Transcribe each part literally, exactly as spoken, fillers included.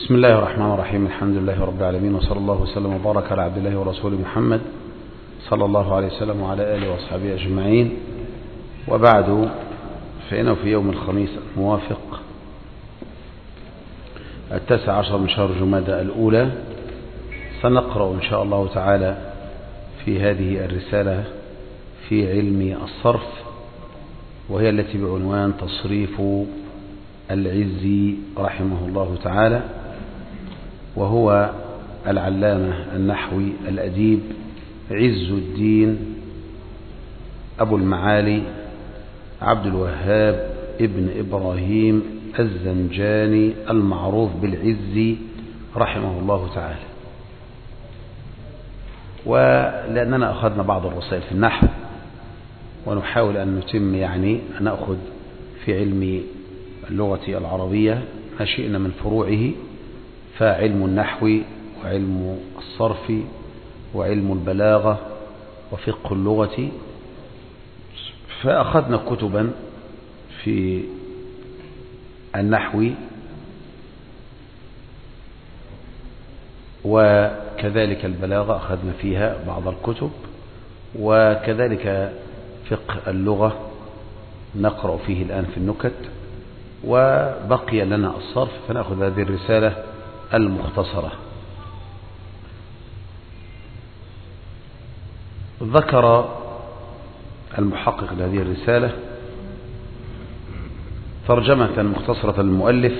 بسم الله الرحمن الرحيم. الحمد لله رب العالمين، وصلى الله وسلم وبارك على عبد الله ورسوله محمد صلى الله عليه وسلم وعلى آله وأصحابه أجمعين، وبعد، فإنه في يوم الخميس الموافق التاسع عشر من شهر جمادى الأولى سنقرأ إن شاء الله تعالى في هذه الرسالة في علم الصرف، وهي التي بعنوان تصريف العزي رحمه الله تعالى، وهو العلامة النحوي الأديب عز الدين أبو المعالي عبد الوهاب ابن إبراهيم الزنجاني المعروف بالعزي رحمه الله تعالى. ولأننا أخذنا بعض الرسائل في النحو، ونحاول أن نتم يعني أن نأخذ في علم اللغة العربية ما شئنا من فروعه، فعلم النحو وعلم الصرف وعلم البلاغة وفقه اللغة، فأخذنا كتبا في النحو وكذلك البلاغة أخذنا فيها بعض الكتب، وكذلك فقه اللغة نقرأ فيه الآن في النكت، وبقي لنا الصرف فنأخذ هذه الرسالة المختصرة. ذكر المحقق لهذه الرسالة ترجمة مختصرة للمؤلف،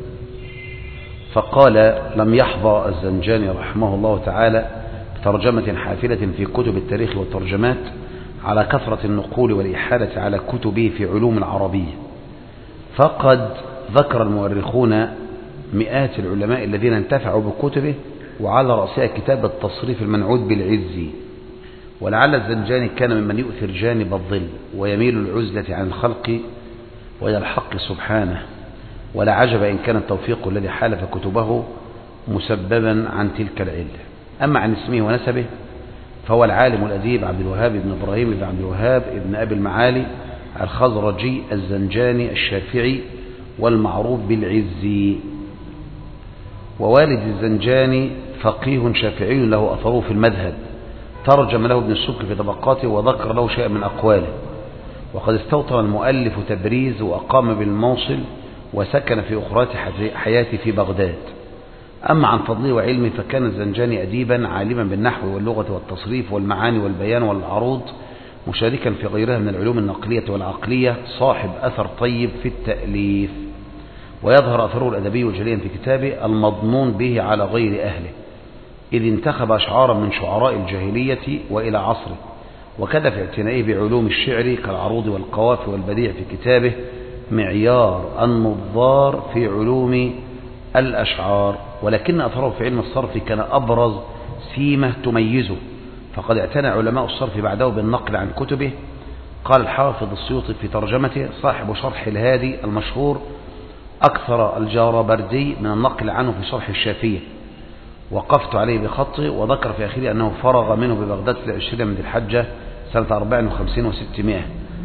فقال: لم يحظى الزنجاني رحمه الله تعالى بترجمة حافلة في كتب التاريخ والترجمات على كثرة النقول والإحالة على كتبه في علوم العربية، فقد ذكر المؤرخون مئات العلماء الذين انتفعوا بكتبه، وعلى رأسها كتاب التصريف المنعود بالعزي. ولعل الزنجاني كان ممن يؤثر جانب الظل ويميل العزلة عن الخلق وإلى الحق سبحانه، ولا عجب إن كان التوفيق الذي حالف كتبه مسببا عن تلك العلة. أما عن اسمه ونسبه فهو العالم الأديب عبد الوهاب بن إبراهيم بن عبد الوهاب ابن أبي المعالي الخزرجي الزنجاني الشافعي والمعروف بالعزي. ووالد الزنجاني فقيه شافعي له أثره في المذهب، ترجم له ابن السبكي في طبقاته وذكر له شيئا من أقواله. وقد استوطن المؤلف تبريز وأقام بالموصل، وسكن في أخرات حياته في بغداد. أما عن فضله وعلمه فكان الزنجاني أديبا عالما بالنحو واللغة والتصريف والمعاني والبيان والعروض، مشاركا في غيرها من العلوم النقلية والعقلية، صاحب أثر طيب في التأليف. ويظهر أثره الأدبي جليا في كتابه المضمون به على غير أهله، إذ انتخب أشعارا من شعراء الجاهلية وإلى عصره، وكذا في اعتنائه بعلوم الشعر كالعروض والقوافي والبديع في كتابه معيار النظار في علوم الأشعار. ولكن أثره في علم الصرف كان أبرز سيمة تميزه، فقد اعتنى علماء الصرف بعده بالنقل عن كتبه. قال الحافظ السيوطي في ترجمته: صاحب شرح الهادي المشهور أكثر الجاربردي من النقل عنه في شرح الشافية، وقفت عليه بخطه. وذكر في آخره أنه فرغ منه ببغداد في العشرين من ذي الحجة سنة أربع وخمسين وستمائة.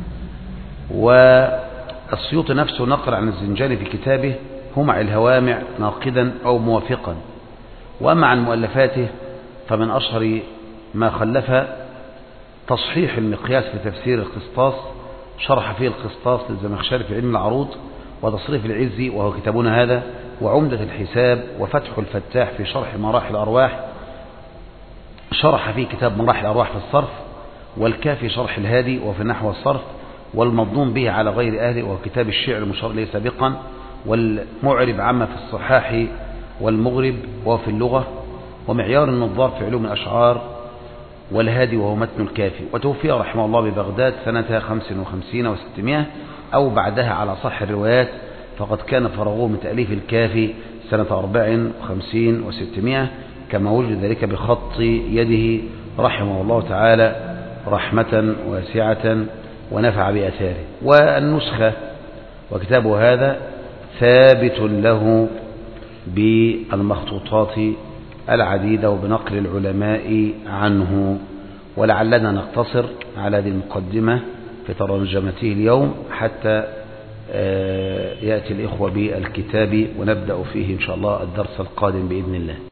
والسيوطي نفسه نقل عن الزنجاني في كتابه همع الهوامع ناقدا أو موافقا. وأما عن مؤلفاته فمن أشهر ما خلف تصحيح المقياس في تفسير القسطاس، شرح فيه القسطاس للزمخشري في علم العروض، وتصريف العزي وهو كتابنا هذا، وعمدة الحساب، وفتح الفتاح في شرح مراحل الأرواح، شرح فيه كتاب مراحل الأرواح في الصرف، والكافي شرح الهادي وفي النحو والصرف، والمضمون به على غير أهله وهو كتاب الشعر المشار إليه سابقا، والمعرب عما في الصحاح والمغرب وهو في اللغة، ومعيار النظار في علوم الأشعار، والهادي وهو متن الكافي. وتوفي رحمه الله ببغداد سنة خمس وخمسين وستمائة أو بعدها على صح الروايات، فقد كان فرغوه من تأليف الكافي سنة أربع وخمسين وستمائة، كما وجد ذلك بخط يده رحمه الله تعالى رحمة واسعة ونفع بأثاره. والنسخة وكتابه هذا ثابت له بالمخطوطات العديدة وبنقل العلماء عنه. ولعلنا نقتصر على هذه المقدمة في ترجمته اليوم حتى يأتي الإخوة بالكتاب ونبدأ فيه إن شاء الله الدرس القادم بإذن الله.